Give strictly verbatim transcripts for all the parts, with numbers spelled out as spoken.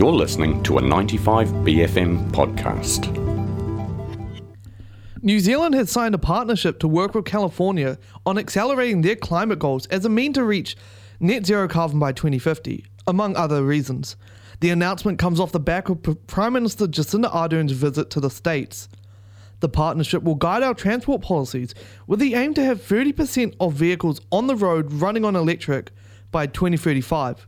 You're listening to a ninety-five B F M podcast. New Zealand has signed a partnership to work with California on accelerating their climate goals as a mean to reach net zero carbon by twenty fifty, among other reasons. The announcement comes off the back of P- Prime Minister Jacinda Ardern's visit to the States. The partnership will guide our transport policies with the aim to have thirty percent of vehicles on the road running on electric by twenty thirty-five.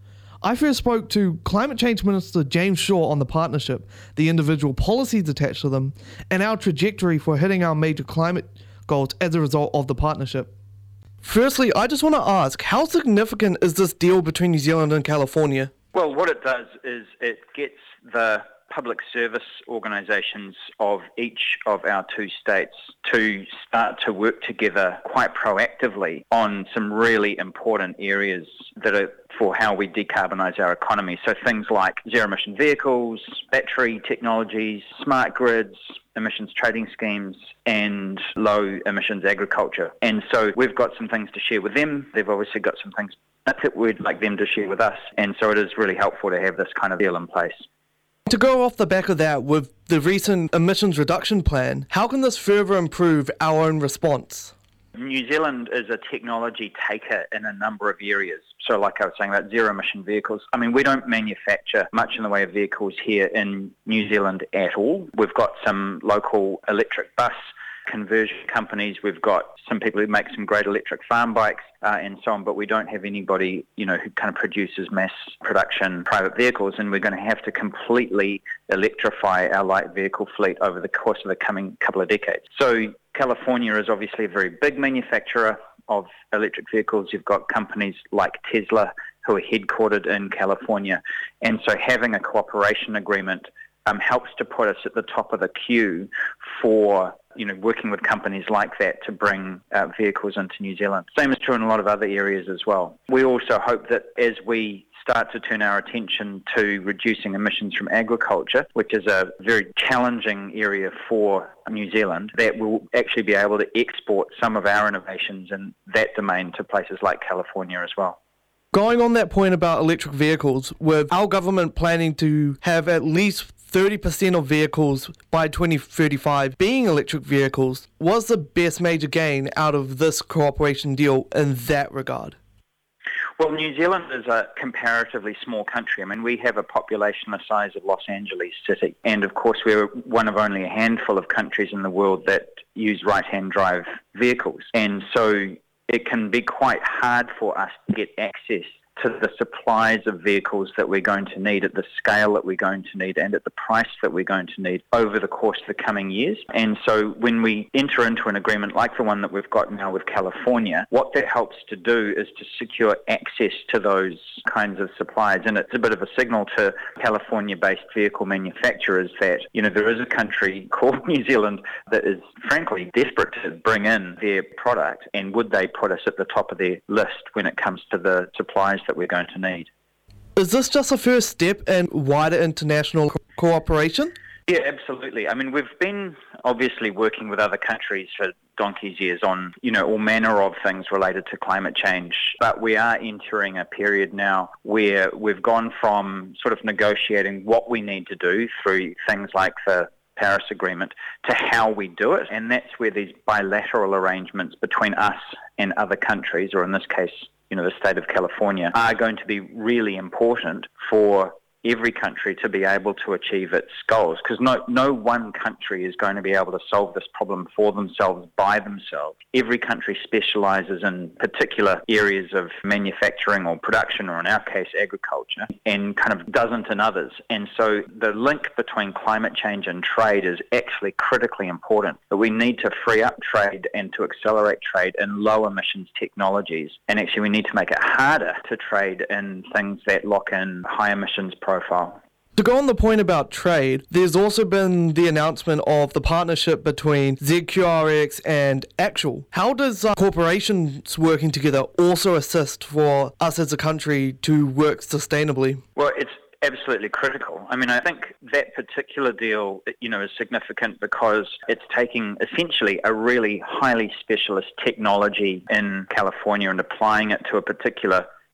I first spoke to Climate Change Minister James Shaw on the partnership, the individual policies attached to them, and our trajectory for hitting our major climate goals as a result of the partnership. Firstly, I just want to ask, how significant is this deal between New Zealand and California? Well, what it does is it gets the public service organisations of each of our two states to start to work together quite proactively on some really important areas that are for how we decarbonise our economy. So things like zero-emission vehicles, battery technologies, smart grids, emissions trading schemes, and low-emissions agriculture. And so we've got some things to share with them. They've obviously got some things that we'd like them to share with us. And so it is really helpful to have this kind of deal in place. To go off the back of that, with the recent emissions reduction plan, how can this further improve our own response? New Zealand is a technology taker in a number of areas. So like I was saying about zero-emission vehicles, I mean, we don't manufacture much in the way of vehicles here in New Zealand at all. We've got some local electric bus conversion companies. We've got some people who make some great electric farm bikes uh, and so on, but we don't have anybody, you know, who kind of produces mass production private vehicles, and we're going to have to completely electrify our light vehicle fleet over the course of the coming couple of decades. So California is obviously a very big manufacturer of electric vehicles. You've got companies like Tesla who are headquartered in California, and so having a cooperation agreement um, helps to put us at the top of the queue for you know, working with companies like that to bring uh, vehicles into New Zealand. Same is true in a lot of other areas as well. We also hope that as we start to turn our attention to reducing emissions from agriculture, which is a very challenging area for New Zealand, that we'll actually be able to export some of our innovations in that domain to places like California as well. Going on that point about electric vehicles, with our government planning to have at least thirty percent of vehicles by twenty thirty-five being electric vehicles, what's the best major gain out of this cooperation deal in that regard? Well, New Zealand is a comparatively small country. I mean, we have a population the size of Los Angeles City. And of course, we're one of only a handful of countries in the world that use right-hand drive vehicles. And so it can be quite hard for us to get access to the supplies of vehicles that we're going to need at the scale that we're going to need and at the price that we're going to need over the course of the coming years. And so when we enter into an agreement like the one that we've got now with California, what that helps to do is to secure access to those kinds of supplies. And it's a bit of a signal to California-based vehicle manufacturers that, you know, there is a country called New Zealand that is frankly desperate to bring in their product, and would they put us at the top of their list when it comes to the supplies that we're going to need. Is this just a first step in wider international co- cooperation? Yeah, absolutely. I mean, we've been obviously working with other countries for donkey's years on, you know, all manner of things related to climate change. But we are entering a period now where we've gone from sort of negotiating what we need to do through things like the Paris Agreement to how we do it. And that's where these bilateral arrangements between us and other countries, or in this case, you know, the state of California, are going to be really important for every country to be able to achieve its goals, because no no one country is going to be able to solve this problem for themselves by themselves. Every country specialises in particular areas of manufacturing or production, or in our case agriculture, and kind of doesn't in others. And so the link between climate change and trade is actually critically important. But we need to free up trade and to accelerate trade in low emissions technologies, and actually we need to make it harder to trade in things that lock in high emissions programs. Profile. To go on the point about trade, there's also been the announcement of the partnership between Z Q R X and Actual. How does uh, corporations working together also assist for us as a country to work sustainably? Well, it's absolutely critical. I mean, I think that particular deal, you know, is significant because it's taking essentially a really highly specialist technology in California and applying it to a particular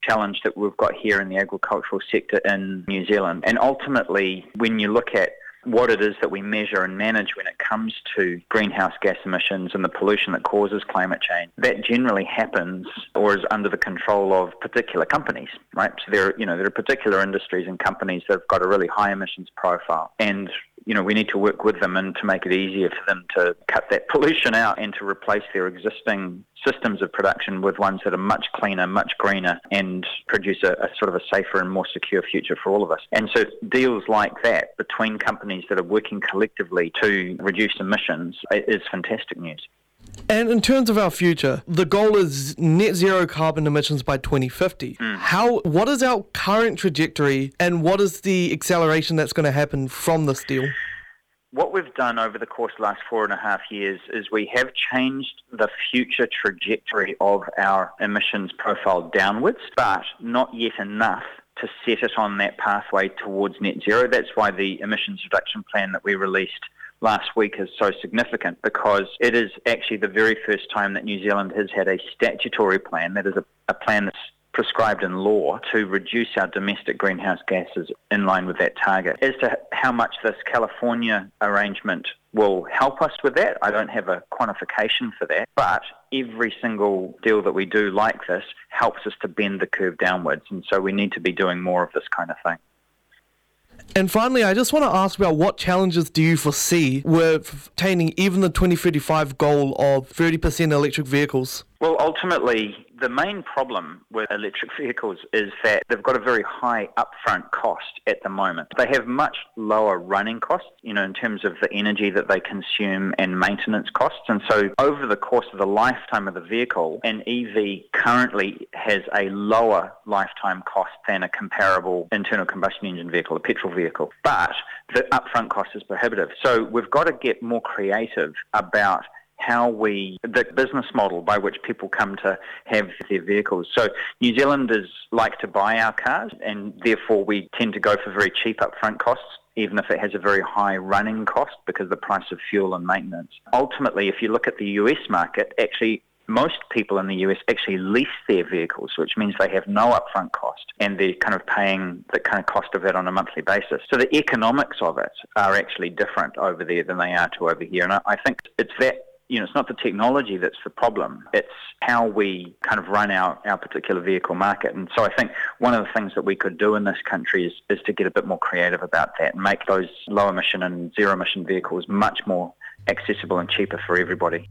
challenge that we've got here in the agricultural sector in New Zealand. And ultimately, when you look at what it is that we measure and manage when it comes to greenhouse gas emissions and the pollution that causes climate change, that generally happens or is under the control of particular companies, right? So there, you know, there are particular industries and companies that have got a really high emissions profile, and you know, we need to work with them and to make it easier for them to cut that pollution out and to replace their existing systems of production with ones that are much cleaner, much greener, and produce a, a sort of a safer and more secure future for all of us. And so deals like that between companies that are working collectively to reduce emissions is fantastic news. And in terms of our future, the goal is net zero carbon emissions by twenty fifty. Mm. How? What is our current trajectory, and what is the acceleration that's going to happen from this deal? What we've done over the course of the last four and a half years is we have changed the future trajectory of our emissions profile downwards, but not yet enough to set it on that pathway towards net zero. That's why the emissions reduction plan that we released last week is so significant, because it is actually the very first time that New Zealand has had a statutory plan, that is a, a plan that's prescribed in law, to reduce our domestic greenhouse gases in line with that target. As to how much this California arrangement will help us with that, I don't have a quantification for that, but every single deal that we do like this helps us to bend the curve downwards, and so we need to be doing more of this kind of thing. And finally, I just want to ask about what challenges do you foresee with attaining even the twenty thirty-five goal of thirty percent electric vehicles? Well, ultimately, the main problem with electric vehicles is that they've got a very high upfront cost at the moment. They have much lower running costs, you know, in terms of the energy that they consume and maintenance costs. And so over the course of the lifetime of the vehicle, an E V currently has a lower lifetime cost than a comparable internal combustion engine vehicle, a petrol vehicle. But the upfront cost is prohibitive. So we've got to get more creative about how we, the business model by which people come to have their vehicles. So New Zealanders like to buy our cars, and therefore we tend to go for very cheap upfront costs, even if it has a very high running cost because of the price of fuel and maintenance. Ultimately, if you look at the U S market, actually most people in the U S actually lease their vehicles, which means they have no upfront cost, and they're kind of paying the kind of cost of it on a monthly basis. So the economics of it are actually different over there than they are to over here. And I, I think it's that, you know, it's not the technology that's the problem. It's how we kind of run our, our particular vehicle market. And so I think one of the things that we could do in this country is, is to get a bit more creative about that and make those low emission and zero emission vehicles much more accessible and cheaper for everybody.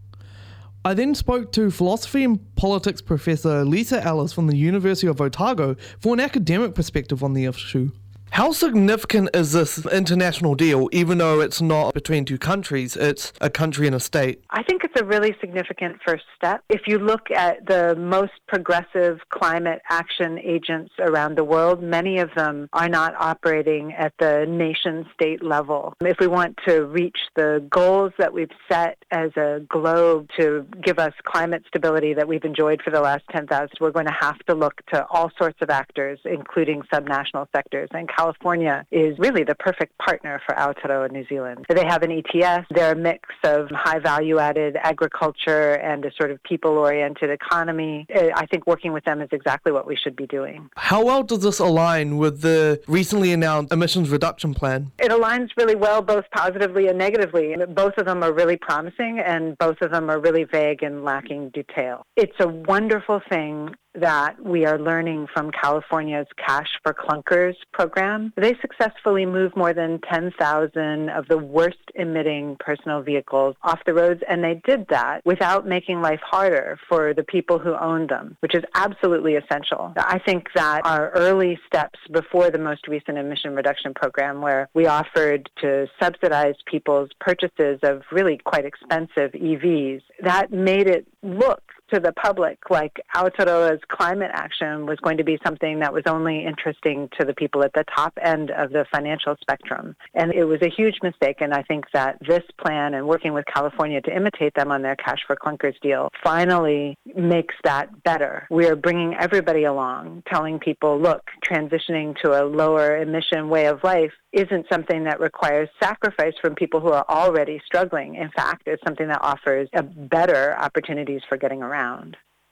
I then spoke to philosophy and politics professor Lisa Ellis from the University of Otago for an academic perspective on the issue. How significant is this international deal, even though it's not between two countries, it's a country and a state? I think it's a really significant first step. If you look at the most progressive climate action agents around the world, many of them are not operating at the nation-state level. If we want to reach the goals that we've set as a globe to give us climate stability that we've enjoyed for the last ten thousand, we're going to have to look to all sorts of actors, including subnational sectors. And California is really the perfect partner for Aotearoa New Zealand. They have an E T S. They're a mix of high value-added agriculture and a sort of people-oriented economy. I think working with them is exactly what we should be doing. How well does this align with the recently announced emissions reduction plan? It aligns really well, both positively and negatively. Both of them are really promising, and both of them are really vague and lacking detail. It's a wonderful thing that we are learning from California's Cash for Clunkers program. They successfully moved more than ten thousand of the worst emitting personal vehicles off the roads, and they did that without making life harder for the people who own them, which is absolutely essential. I think that our early steps before the most recent emission reduction program, where we offered to subsidize people's purchases of really quite expensive E Vs, that made it look to the public like Aotearoa's climate action was going to be something that was only interesting to the people at the top end of the financial spectrum. And it was a huge mistake, and I think that this plan and working with California to imitate them on their Cash for Clunkers deal finally makes that better. We're bringing everybody along, telling people, look, transitioning to a lower emission way of life isn't something that requires sacrifice from people who are already struggling. In fact, it's something that offers a better opportunities for getting around.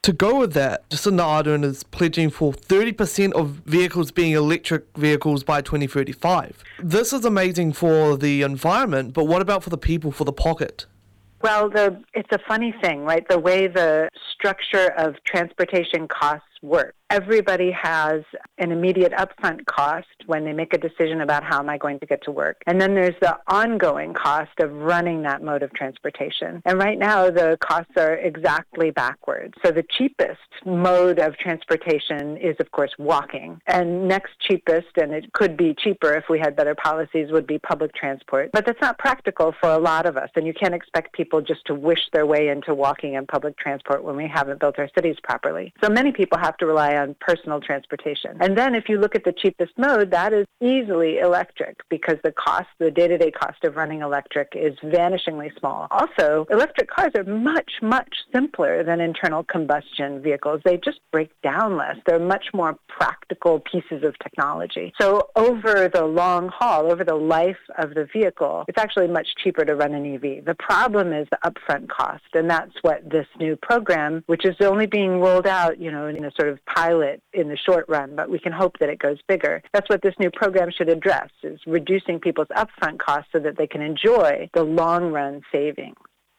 To go with that, Jacinda Ardern is pledging for thirty percent of vehicles being electric vehicles by twenty thirty-five. This is amazing for the environment, but what about for the people, for the pocket? Well, the, it's a funny thing, right? The way the structure of transportation costs work. Everybody has an immediate upfront cost when they make a decision about how am I going to get to work. And then there's the ongoing cost of running that mode of transportation. And right now the costs are exactly backwards. So the cheapest mode of transportation is, of course, walking. And next cheapest, and it could be cheaper if we had better policies, would be public transport. But that's not practical for a lot of us. And you can't expect people just to wish their way into walking and public transport when we haven't built our cities properly. So many people have to rely on personal transportation. And then if you look at the cheapest mode, that is easily electric because the cost, the day-to-day cost of running electric is vanishingly small. Also, electric cars are much, much simpler than internal combustion vehicles. They just break down less. They're much more practical pieces of technology. So over the long haul, over the life of the vehicle, it's actually much cheaper to run an E V. The problem is the upfront cost, and that's what this new program, which is only being rolled out, you know, in a sort of pilot in the short run, but we can hope that it goes bigger. That's what this new program should address, is reducing people's upfront costs so that they can enjoy the long-run savings.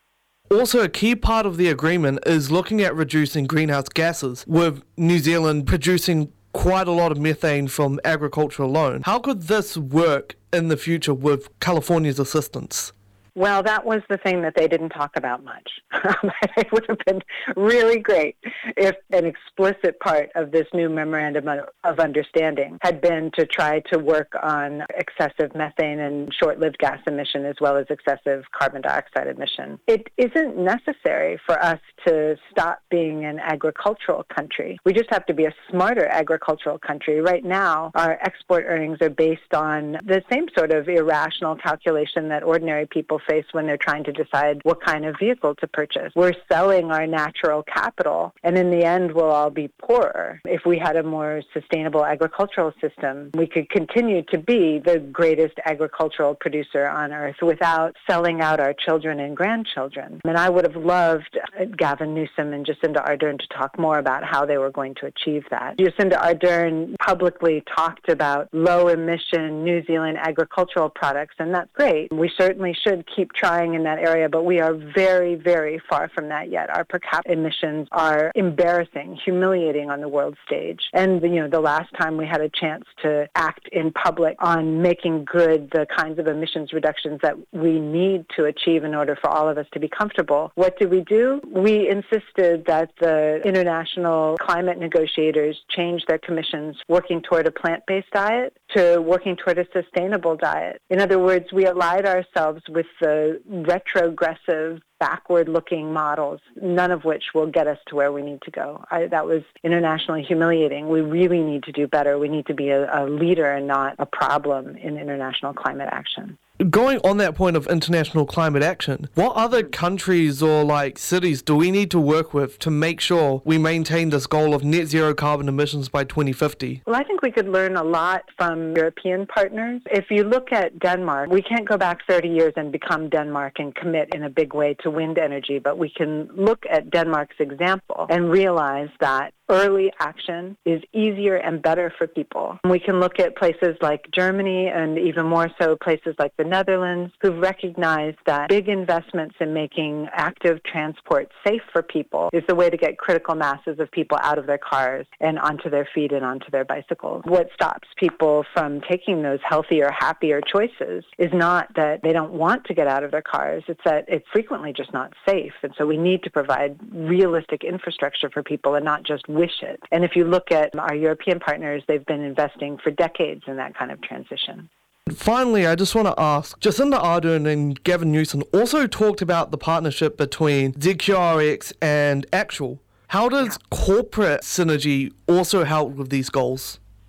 Also, a key part of the agreement is looking at reducing greenhouse gases, with New Zealand producing quite a lot of methane from agriculture alone. How could this work in the future with California's assistance? Well, that was the thing that they didn't talk about much. It would have been really great if an explicit part of this new memorandum of understanding had been to try to work on excessive methane and short-lived gas emission as well as excessive carbon dioxide emission. It isn't necessary for us to stop being an agricultural country. We just have to be a smarter agricultural country. Right now, our export earnings are based on the same sort of irrational calculation that ordinary people face when they're trying to decide what kind of vehicle to purchase. We're selling our natural capital, and in the end, we'll all be poorer. If we had a more sustainable agricultural system, we could continue to be the greatest agricultural producer on earth without selling out our children and grandchildren. And I would have loved Gavin Newsom and Jacinda Ardern to talk more about how they were going to achieve that. Jacinda Ardern publicly talked about low-emission New Zealand agricultural products, and that's great. We certainly should keep trying in that area, but we are very, very far from that yet. Our per capita emissions are embarrassing, humiliating on the world stage. And, you know, the last time we had a chance to act in public on making good the kinds of emissions reductions that we need to achieve in order for all of us to be comfortable, what did we do? We insisted that the international climate negotiators change their commissions working toward a plant-based diet to working toward a sustainable diet. In other words, we allied ourselves with the retrogressive, backward-looking models, none of which will get us to where we need to go. I, that was internationally humiliating. We really need to do better. We need to be a, a leader and not a problem in international climate action. Going on that point of international climate action, what other countries or like cities do we need to work with to make sure we maintain this goal of net zero carbon emissions by twenty fifty? Well, I think we could learn a lot from European partners. If you look at Denmark, we can't go back thirty years and become Denmark and commit in a big way to wind energy, but we can look at Denmark's example and realize that early action is easier and better for people. We can look at places like Germany and even more so places like the Netherlands who've recognized that big investments in making active transport safe for people is the way to get critical masses of people out of their cars and onto their feet and onto their bicycles. What stops people from taking those healthier, happier choices is not that they don't want to get out of their cars, it's that it's frequently just not safe. And so we need to provide realistic infrastructure for people and not just wish it. And if you look at our European partners, they've been investing for decades in that kind of transition. Finally, I just want to ask, Jacinda Ardern and Gavin Newsom also talked about the partnership between Z Q R X and Actual. How does corporate synergy also help with these goals?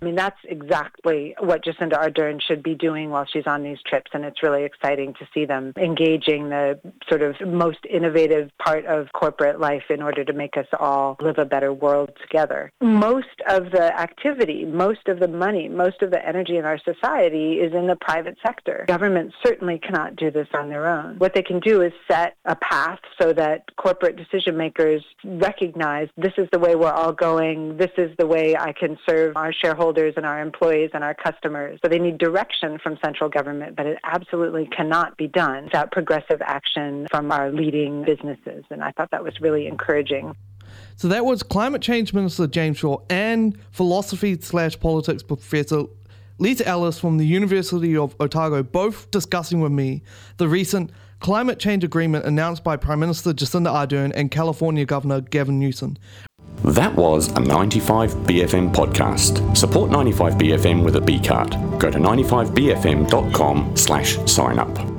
I mean, that's exactly what Jacinda Ardern should be doing while she's on these trips, and it's really exciting to see them engaging the sort of most innovative part of corporate life in order to make us all live a better world together. Most of the activity, most of the money, most of the energy in our society is in the private sector. Governments certainly cannot do this on their own. What they can do is set a path so that corporate decision makers recognize this is the way we're all going, this is the way I can serve our shareholders and our employees and our customers. So they need direction from central government, but it absolutely cannot be done without progressive action from our leading businesses. And I thought that was really encouraging. So that was Climate Change Minister James Shaw and philosophy slash politics professor Lisa Ellis from the University of Otago, both discussing with me the recent climate change agreement announced by Prime Minister Jacinda Ardern and California Governor Gavin Newsom. That was a ninety-five B F M podcast. Support ninety-five B F M with a B card. Go to ninety-five B F M dot com slash sign up.